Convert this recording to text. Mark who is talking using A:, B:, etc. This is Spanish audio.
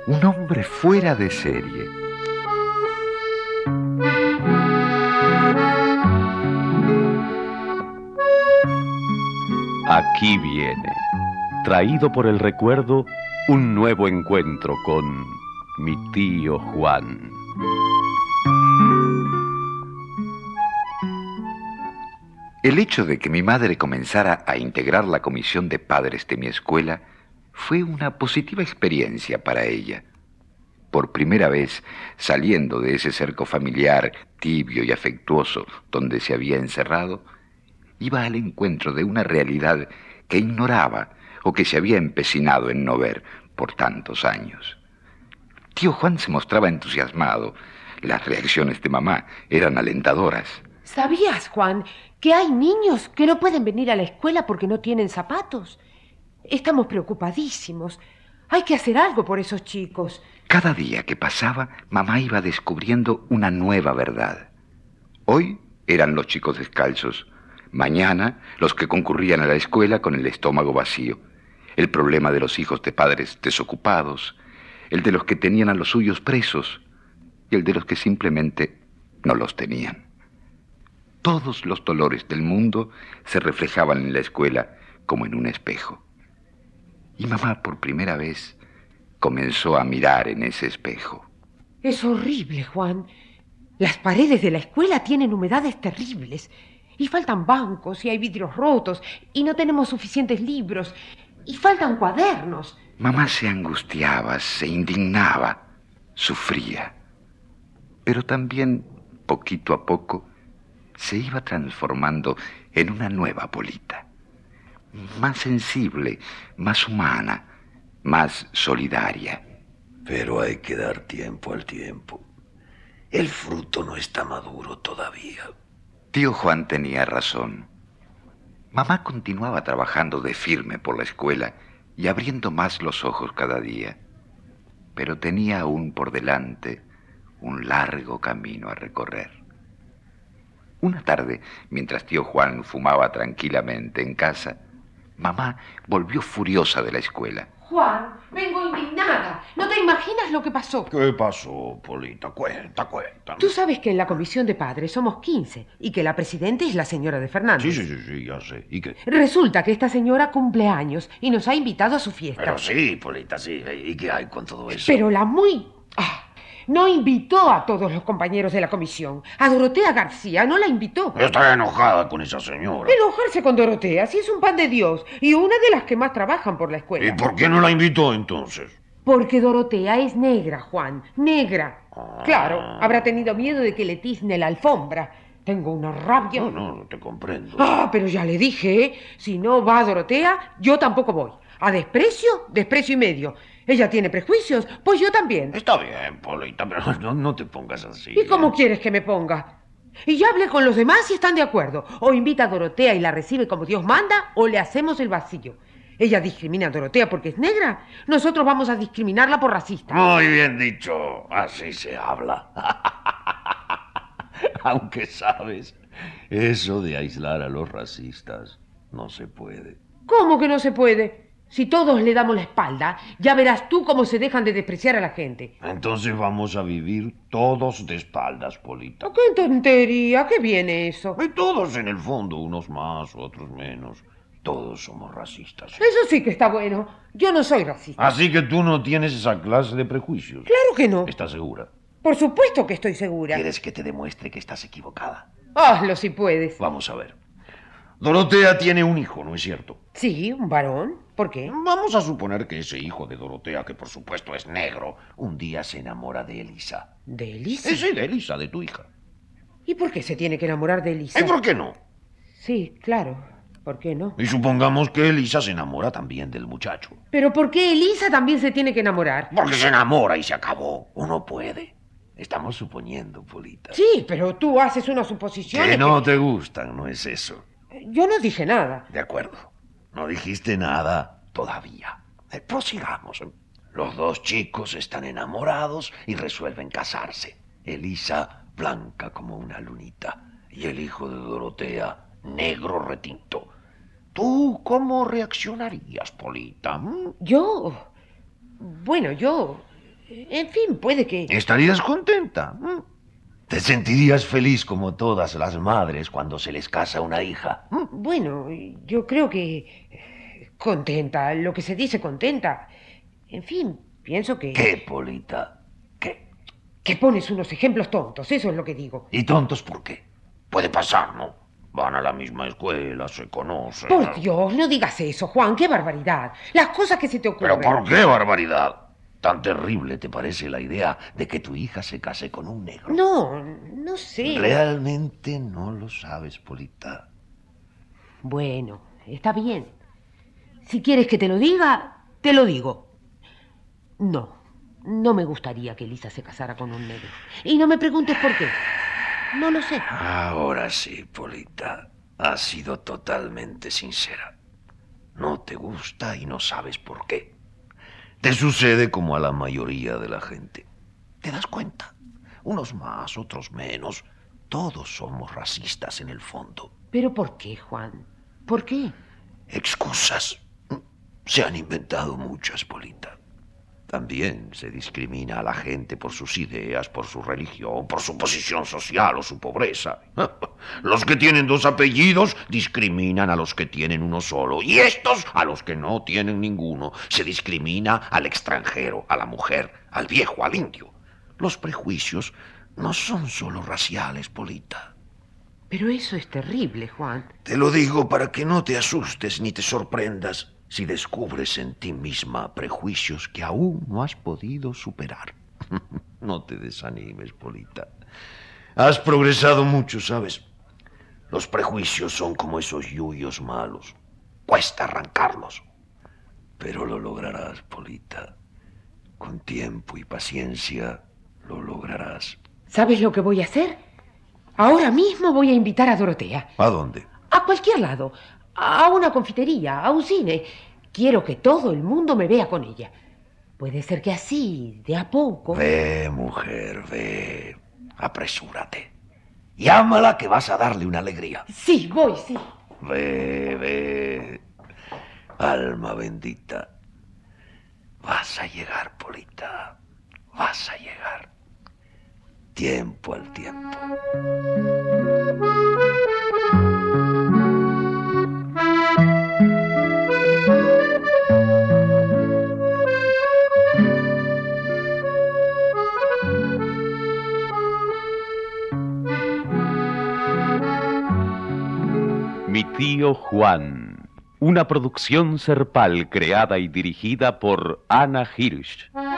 A: Un hombre fuera de serie. Aquí viene, traído por el recuerdo, un nuevo encuentro con mi tío Juan. El hecho de que mi madre comenzara a integrar la comisión de padres de mi escuela fue una positiva experiencia para ella. Por primera vez, saliendo de ese cerco familiar tibio y afectuoso donde se había encerrado, iba al encuentro de una realidad que ignoraba o que se había empecinado en no ver por tantos años. Tío Juan se mostraba entusiasmado. Las reacciones de mamá eran alentadoras.
B: ¿Sabías, Juan, que hay niños que no pueden venir a la escuela porque no tienen zapatos? Estamos preocupadísimos. Hay que hacer algo por esos chicos.
A: Cada día que pasaba, mamá iba descubriendo una nueva verdad. Hoy eran los chicos descalzos. Mañana, los que concurrían a la escuela con el estómago vacío. El problema de los hijos de padres desocupados. El de los que tenían a los suyos presos. Y el de los que simplemente no los tenían. Todos los dolores del mundo se reflejaban en la escuela como en un espejo. Y mamá, por primera vez, comenzó a mirar en ese espejo.
B: Es horrible, Juan. Las paredes de la escuela tienen humedades terribles. Y faltan bancos, y hay vidrios rotos, y no tenemos suficientes libros, y faltan cuadernos.
A: Mamá se angustiaba, se indignaba, sufría. Pero también, poquito a poco, se iba transformando en una nueva Polita. Más sensible, más humana, más solidaria.
C: Pero hay que dar tiempo al tiempo. El fruto no está maduro todavía.
A: Tío Juan tenía razón. Mamá continuaba trabajando de firme por la escuela y abriendo más los ojos cada día. Pero tenía aún por delante un largo camino a recorrer. Una tarde, mientras tío Juan fumaba tranquilamente en casa, mamá volvió furiosa de la escuela.
B: Juan, vengo indignada. ¿No te imaginas lo que pasó?
C: ¿Qué pasó, Polita? Cuéntame.
B: Tú sabes que en la comisión de padres somos 15 y que la presidenta es la señora de Fernández.
C: Sí, ya sé. ¿Y qué?
B: Resulta que esta señora cumple años y nos ha invitado a su fiesta.
C: Pero sí, Polita, sí. ¿Y qué hay con todo eso?
B: Pero la muy... no invitó a todos los compañeros de la comisión. A Dorotea García no la invitó.
C: Está enojada con esa señora.
B: Enojarse con Dorotea, si es un pan de Dios y una de las que más trabajan por la escuela.
C: ¿Y por qué no la invitó entonces?
B: Porque Dorotea es negra, Juan, negra.
C: Ah.
B: Claro, habrá tenido miedo de que le tizne la alfombra. Tengo una rabia.
C: No te comprendo.
B: Pero ya le dije, ¿eh? Si no va Dorotea, yo tampoco voy. A desprecio, desprecio y medio. Ella tiene prejuicios, pues yo también.
C: Está bien, Polita, pero no te pongas así.
B: ¿Y cómo quieres que me ponga? Y ya hablé con los demás y están de acuerdo. O invita a Dorotea y la recibe como Dios manda, o le hacemos el vacío. Ella discrimina a Dorotea porque es negra. Nosotros vamos a discriminarla por racista.
C: Muy bien dicho. Así se habla. Aunque sabes, eso de aislar a los racistas no se puede.
B: ¿Cómo que no se puede? Si todos le damos la espalda, ya verás tú cómo se dejan de despreciar a la gente.
C: Entonces vamos a vivir todos de espaldas, Polita.
B: ¡Qué tontería! ¿Qué viene eso?
C: Y todos en el fondo, unos más, otros menos. Todos somos racistas.
B: Eso sí que está bueno. Yo no soy racista.
C: Así que tú no tienes esa clase de prejuicios.
B: Claro que no.
C: ¿Estás segura?
B: Por supuesto que estoy segura.
C: ¿Quieres que te demuestre que estás equivocada?
B: Hazlo si puedes.
C: Vamos a ver. Dorotea tiene un hijo, ¿no es cierto?
B: Sí, un varón. ¿Por qué?
C: Vamos a suponer que ese hijo de Dorotea, que por supuesto es negro, un día se enamora de Elisa.
B: ¿De Elisa?
C: Sí, de Elisa, de tu hija.
B: ¿Y por qué se tiene que enamorar de Elisa?
C: ¿Y por qué no?
B: Sí, claro. ¿Por qué no?
C: Y supongamos que Elisa se enamora también del muchacho.
B: ¿Pero por qué Elisa también se tiene que enamorar?
C: Porque se enamora y se acabó. Uno puede. Estamos suponiendo, Polita.
B: Sí, pero tú haces una suposición.
C: Que no te gustan, ¿no es eso?
B: Yo no dije nada.
C: De acuerdo. No dijiste nada todavía. Prosigamos. Los dos chicos están enamorados y resuelven casarse. Elisa, blanca como una lunita, y el hijo de Dorotea, negro retinto. ¿Tú cómo reaccionarías, Polita?
B: Yo... Bueno, yo... En fin, puede que...
C: ¿Estarías contenta? ¿Te sentirías feliz como todas las madres cuando se les casa una hija?
B: Bueno, yo creo que... Contenta, lo que se dice contenta. En fin, pienso que...
C: ¿Qué, Polita? ¿Qué?
B: Que pones unos ejemplos tontos, eso es lo que digo.
C: ¿Y tontos por qué? Puede pasar, ¿no? Van a la misma escuela, se conocen.
B: Por Dios, no digas eso, Juan, qué barbaridad. Las cosas que se te ocurren.
C: ¿Pero por qué barbaridad? ¿Tan terrible te parece la idea de que tu hija se case con un negro?
B: No, no sé.
C: Realmente no lo sabes, Polita.
B: Bueno, está bien. Si quieres que te lo diga, te lo digo. No, no me gustaría que Elisa se casara con un negro. Y no me preguntes por qué. No lo sé.
C: Ahora sí, Polita. Has sido totalmente sincera. No te gusta y no sabes por qué. Te sucede como a la mayoría de la gente. ¿Te das cuenta? Unos más, otros menos. Todos somos racistas en el fondo.
B: ¿Pero por qué, Juan? ¿Por qué?
C: Excusas. Se han inventado muchas, Polita. También se discrimina a la gente por sus ideas, por su religión, por su posición social o su pobreza. Los que tienen dos apellidos discriminan a los que tienen uno solo, y estos a los que no tienen ninguno. Se discrimina al extranjero, a la mujer, al viejo, al indio. Los prejuicios no son solo raciales, Polita.
B: Pero eso es terrible, Juan.
C: Te lo digo para que no te asustes ni te sorprendas si descubres en ti misma prejuicios que aún no has podido superar. No te desanimes, Polita. Has progresado mucho, ¿sabes? Los prejuicios son como esos yuyos malos. Cuesta arrancarlos. Pero lo lograrás, Polita. Con tiempo y paciencia lo lograrás.
B: ¿Sabes lo que voy a hacer? Ahora mismo voy a invitar a Dorotea.
C: ¿A dónde?
B: A cualquier lado. A una confitería, a un cine. Quiero que todo el mundo me vea con ella. Puede ser que así, de a poco...
C: Ve, mujer, ve. Apresúrate. Llámala que vas a darle una alegría.
B: Sí, voy, sí.
C: Ve, ve. Alma bendita. Vas a llegar, Polita. Vas a llegar. Tiempo al tiempo.
D: Mi tío Juan, una producción Serpal creada y dirigida por Ana Hirsch.